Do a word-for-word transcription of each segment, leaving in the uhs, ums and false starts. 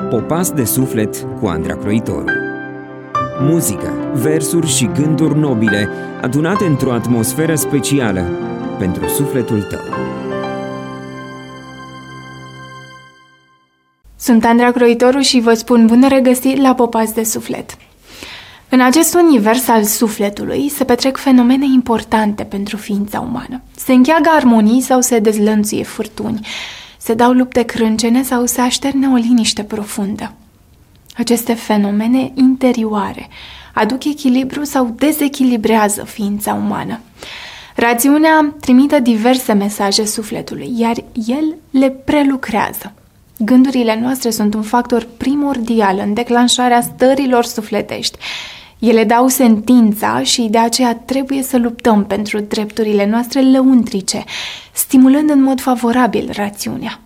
Popas de suflet cu Andra Croitoru. Muzică, versuri și gânduri nobile adunate într-o atmosferă specială pentru sufletul tău. Sunt Andra Croitoru și vă spun bun regăsit la Popas de suflet. În acest univers al sufletului se petrec fenomene importante pentru ființa umană. Se încheagă armonii sau se dezlănțuie furtuni, se dau lupte crâncene sau se așterne o liniște profundă. Aceste fenomene interioare aduc echilibru sau dezechilibrează ființa umană. Rațiunea trimite diverse mesaje sufletului, iar el le prelucrează. Gândurile noastre sunt un factor primordial în declanșarea stărilor sufletești. Ele dau sentința și de aceea trebuie să luptăm pentru drepturile noastre lăuntrice, stimulând în mod favorabil rațiunea.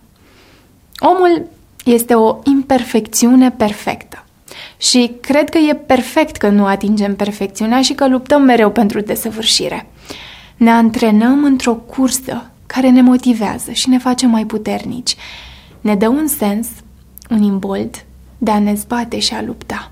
Omul este o imperfecțiune perfectă și cred că e perfect că nu atingem perfecțiunea și că luptăm mereu pentru desăvârșire. Ne antrenăm într-o cursă care ne motivează și ne face mai puternici. Ne dă un sens, un imbold de a ne zbate și a lupta.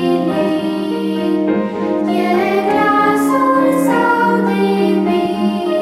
E glasul sau divin.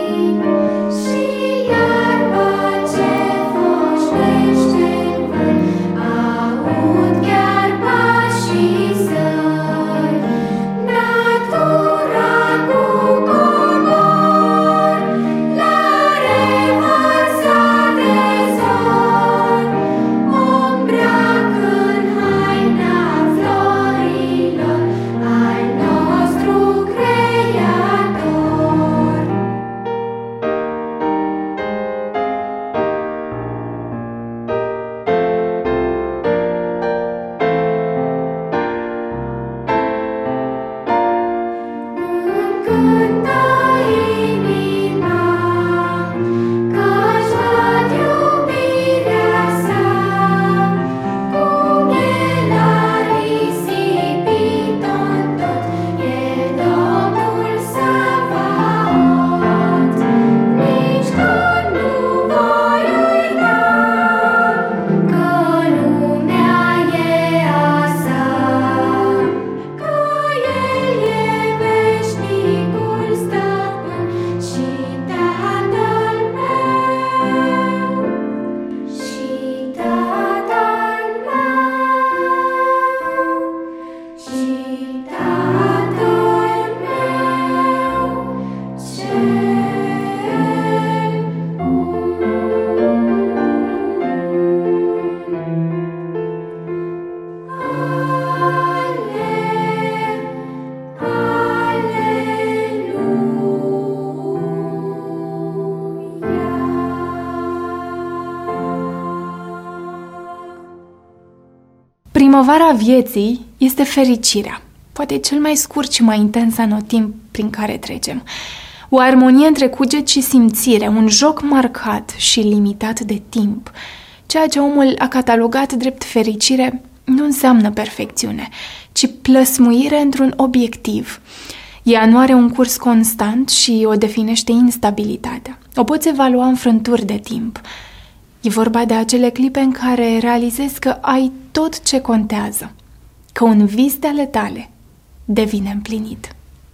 Primăvara vieții este fericirea, poate cel mai scurt și mai intens anotimp prin care trecem. O armonie între cuget și simțire, un joc marcat și limitat de timp. Ceea ce omul a catalogat drept fericire nu înseamnă perfecțiune, ci plăsmuire într-un obiectiv. Ea nu are un curs constant și o definește instabilitatea. O poți evalua în frânturi de timp. E vorba de acele clipe în care realizezi că ai tot ce contează, că un vis de ale tale devine împlinit.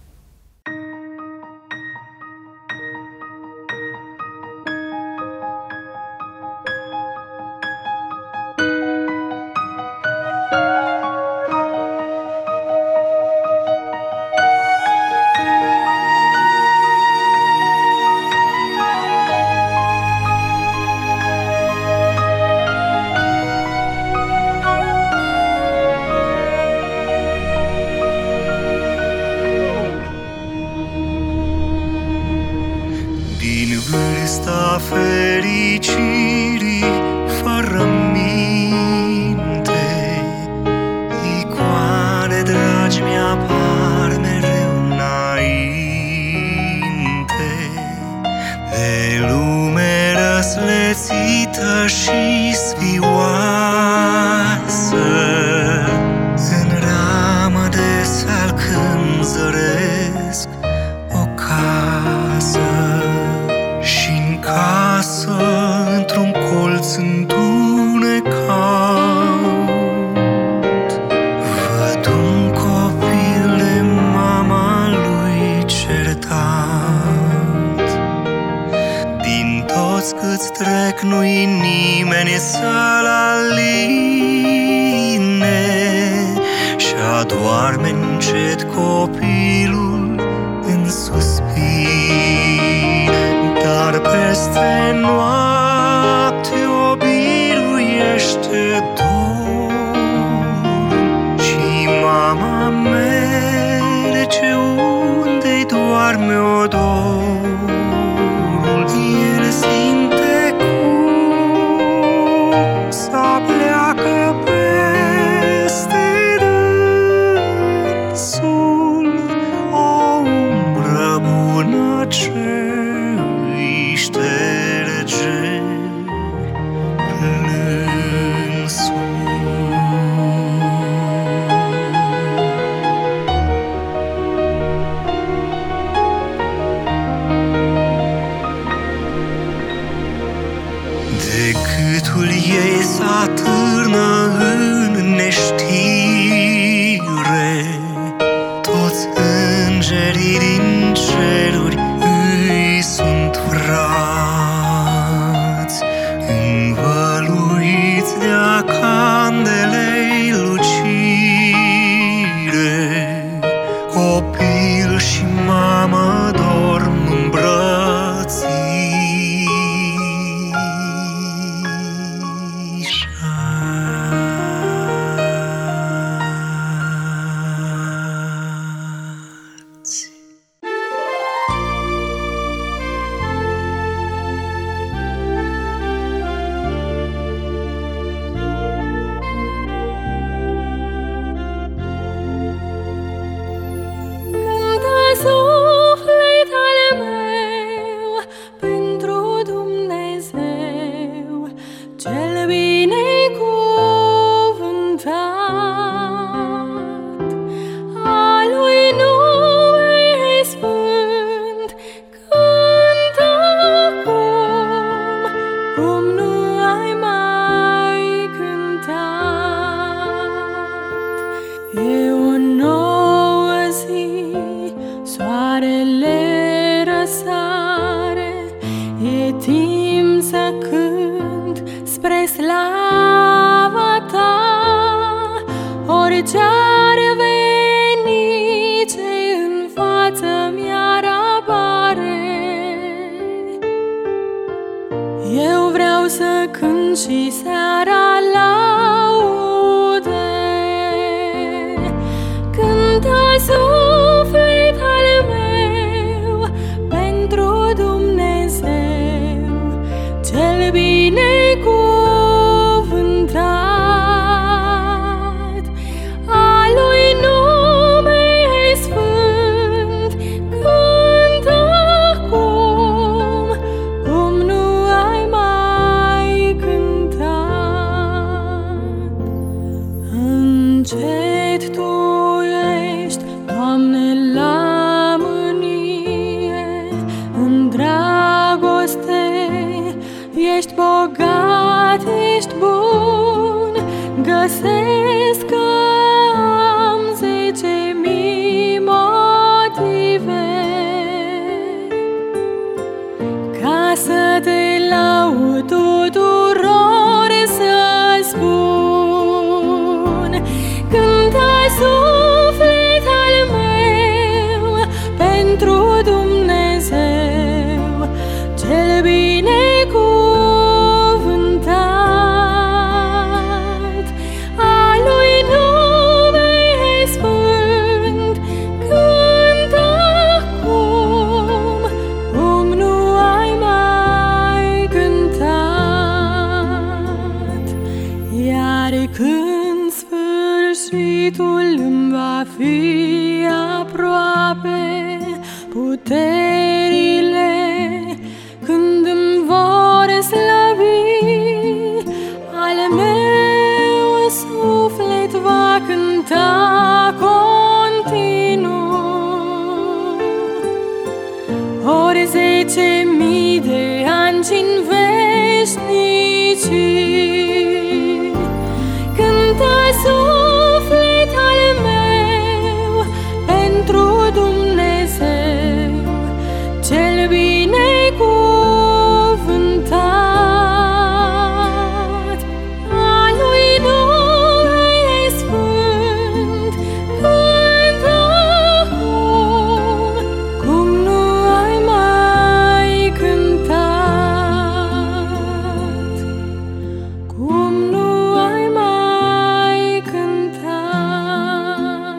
Vârsta fericirii fără minte, icoane dragi mi-apar mereu înainte, de lume răslețită și sfioasă, în ramă de salcâm zăresc o casă. Și-n casă, într-un colț întunecat, văd un copil de mama lui certat. Din toți câți trec nu-i nimeni să-l aline și adoarme încet copilul în suspine. Dar peste noapte o biruiește dorul și mama merge unde-i doarme odorul. El simte cum s-apleacă peste dânsul o umbră bună ce șterge plânsul. De gâtul ei s-atârnă în neștire, toți îngerii din ceruri îi sunt frați, învăluiți de-a candelei lucire. Copil și mamă dorm îmbrățișați. Suflet al meu, pentru Dumnezeu cel binecuvântat, a lui nume sfânt, cânt acum cum nu ai mai cântat. E o nouă zi, soarele răsare, e timp să cânt spre slava ta. Orice-ar veni, ce în față mi-ar apare, eu vreau să cânt și seara laude. Cântă suflet al meu, pentru Dumnezeu cel binecuvântat. dragoste, ești bogat, ești bun, găsesc că am zece mii motive ca să te laud tuturor, să spun. Cântă suflet al meu pentru Dumnezeu cel binecuvântat, a lui nume sfânt. Cântă acum cum nu ai mai cântat, iar când sfârșitul îmi va fi aproape, puterile când îmi vor slăbi, al meu suflet va cânta continuu. Ori zece mii de ani în veșnicii, cântă suflet al meu pentru Dumnezeu cel binecuvântat, a lui nume sfânt. Cântă acum cum nu ai mai cântat, cum nu ai mai cântat.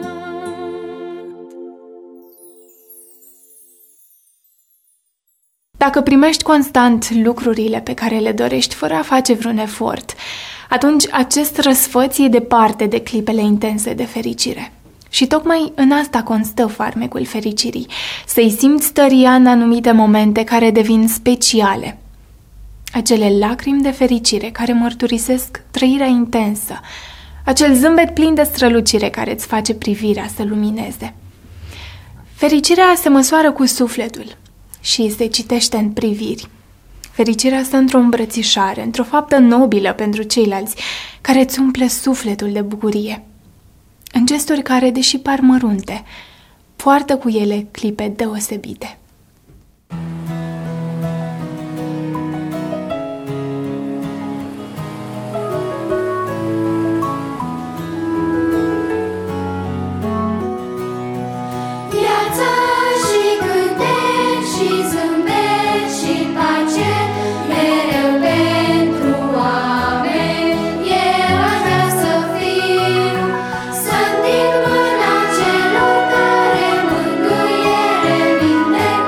Dacă primești constant lucrurile pe care le dorești fără a face vreun efort, atunci acest răsfăț e departe de clipele intense de fericire. Și tocmai în asta constă farmecul fericirii, să-i simți tăria în anumite momente care devin speciale. Acele lacrimi de fericire care mărturisesc trăirea intensă, acel zâmbet plin de strălucire care îți face privirea să lumineze. Fericirea se măsoară cu sufletul și se citește în priviri. Fericirea stă într-o îmbrățișare, într-o faptă nobilă pentru ceilalți, care îți umple sufletul de bucurie. În gesturi care, deși par mărunte, poartă cu ele clipe deosebite. Viața și cântec și zâmbet și pace, mereu pentru oameni eu aș vrea să fiu. Să întind mâna celor care mângâiere vindec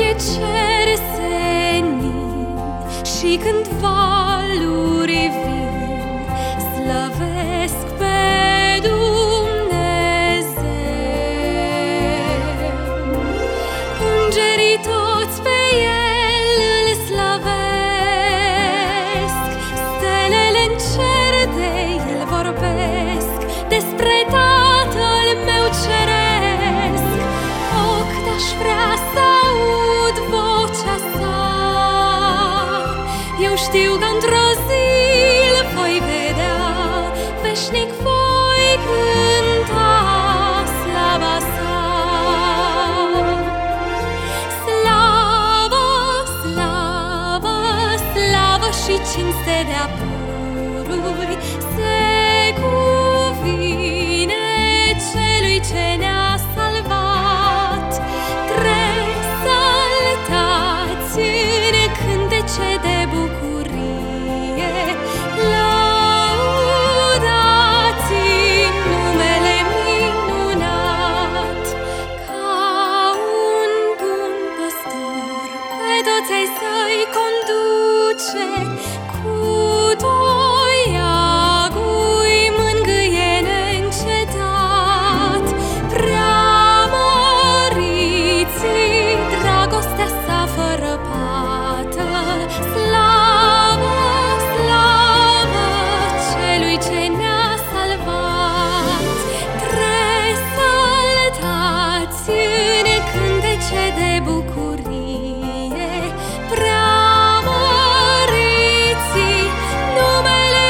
cer senin și când valuri vin, slăvesc pe Dumnezeu. Îngerii toți pe El îl slăvesc, stelele-n cer de El vorbesc despre Tatăl meu ceresc. O, cât aș vrea să aud vocea sa, eu știu că într-o zi îl voi vedea, veșnic voi cânta slava sa. Slavă, slavă, slavă și cinste de-a pururi se cuvine celui ce ne-a salvat. Resaltați în cântece de bucurie, lăudați numele minunat. Ca un bun păstor pe toți ai săi conduce, cu toiagul mângâie neîncetat. Preamăriți dragostea sa fără pată, slavă, slavă celui ce ne-a salvat. Resaltați în cântece de bucurie, preamăriți numele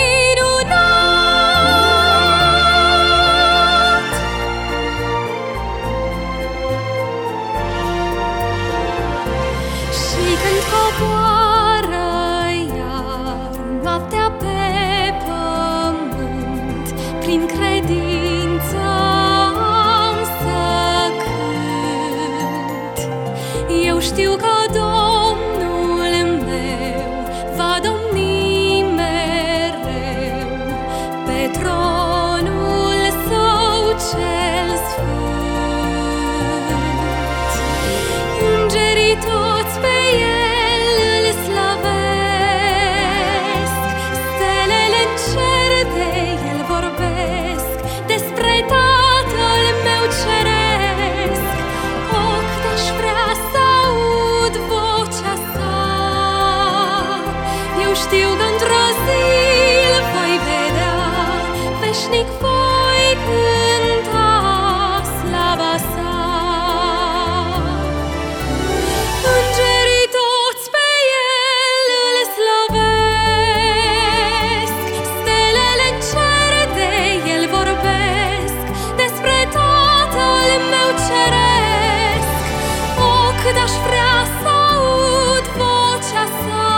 minunat. Și când coboară iar noaptea pe pământ, prin credință am să cânt. Eu știu că Domnul meu va domni mereu pe tronul său cel sfânt. Îngerii toți pe El îl slăvesc, stelele-n cer de El vorbesc despre Tatăl meu ceresc. O, cât aș vrea să aud vocea sa, eu știu că într-o zi îl voi vedea, veșnic voi cânta slava sa. Îngerii toți pe El îl slăvesc, stelele-n cer de El vorbesc despre Tatăl meu ceresc. O, cât aș vrea să aud vocea sa,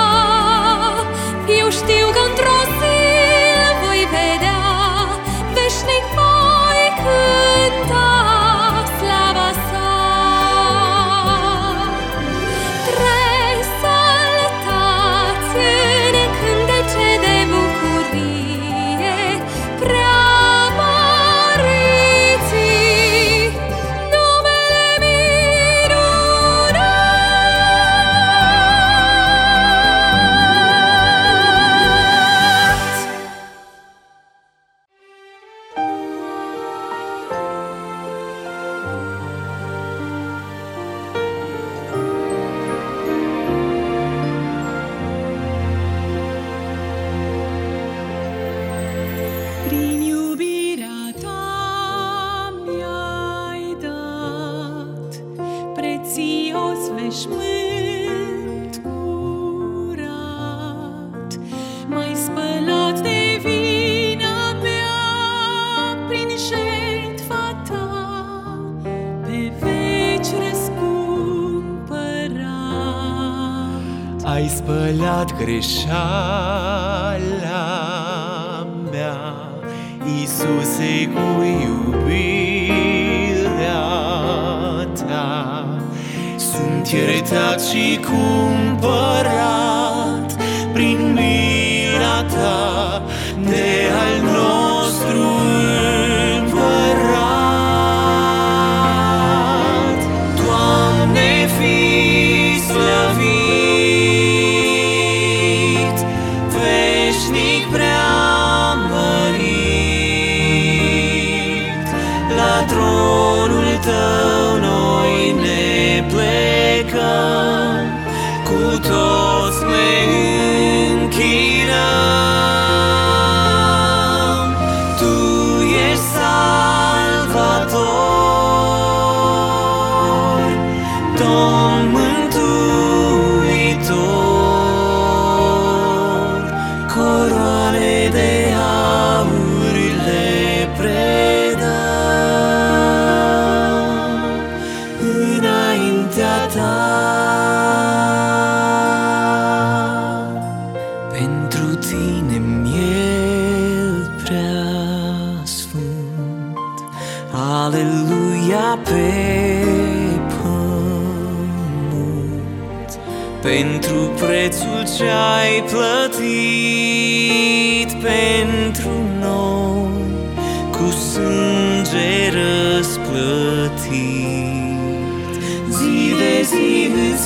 eu știu că într-o zi îl voi vedea, veșnic voi cânta slava sa. Resaltați în cântece de bucurie, preamăriți numele minunat. Prin iubirea ta mi-ai dat prețios veșmânt curat, m-ai spălat de vina mea prin jertfa ta, pe veci răscumpărat. Ai spălat greșeala mea, Iisuse, cu iubirea ta. Sunt iertat și cumpărat prin mila ta de al nostru împărat. Doamne, fii Domn mântuitor, coroane de aur le predăm înaintea ta. Pentru tine miel prea sfânt, aleluia pe pământ, pentru prețul ce-ai plătit pentru noi, cu sânge răsplătit. Zi de zi îți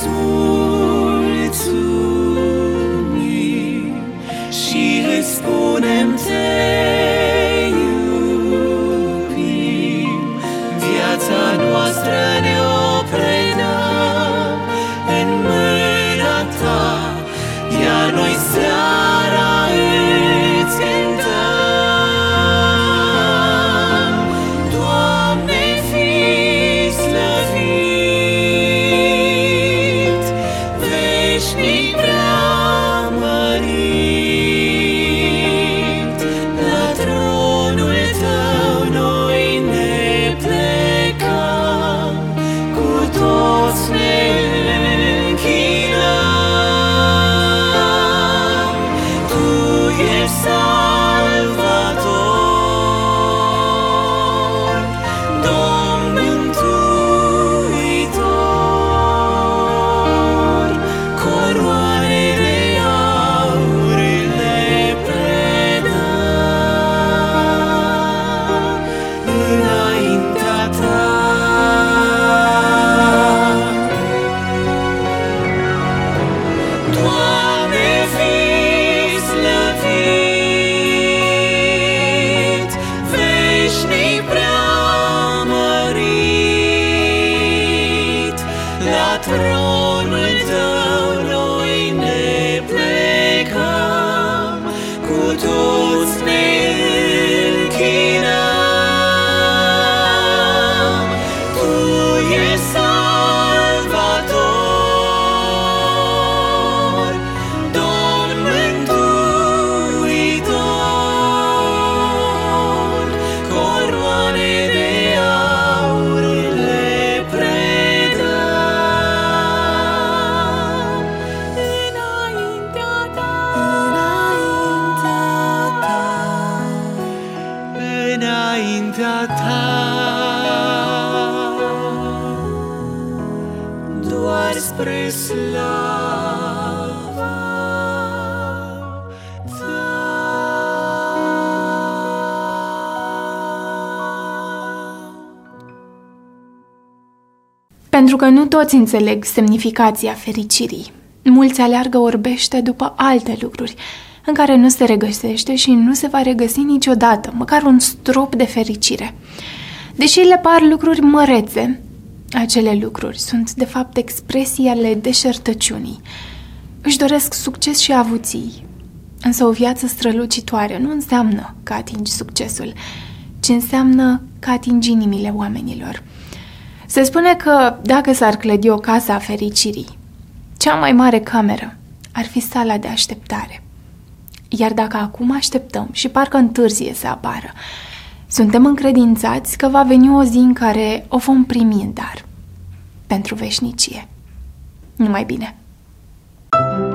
mulțumim și îți spunem te iubim. Viața noastră ne-o predăm în mâna ta, iar noi seara îți cântăm. Doamne, fii slăvit, veșnic preamărit. La tronul tău noi ne plecăm, cu toți ne închinăm. Tu ești Salvator, Domn mântuitor, coroane de aur le predăm înaintea ta. Doamne, fii slăvit, veșnic preamărit. La tronul tău noi ne plecăm, cu toți ne închinăm. Tu ești Salvator, Domn mântuitor, coroane de aur le predăm înaintea ta, înaintea ta, doar spre slava ta. Pentru că nu toți înțeleg semnificația fericirii. Mulți aleargă orbește după alte lucruri în care nu se regăsește și nu se va regăsi niciodată, măcar un strop de fericire. Deși le par lucruri mărețe, acele lucruri sunt de fapt expresii ale deșertăciunii. Își doresc succes și avuții, însă o viață strălucitoare nu înseamnă că atingi succesul, ci înseamnă că atingi inimile oamenilor. Se spune că dacă s-ar clădi o casă a fericirii, cea mai mare cameră ar fi sala de așteptare. Iar dacă acum așteptăm și parcă întârzie să apară, suntem încredințați că va veni o zi în care o vom primi în dar, pentru veșnicie. Numai bine!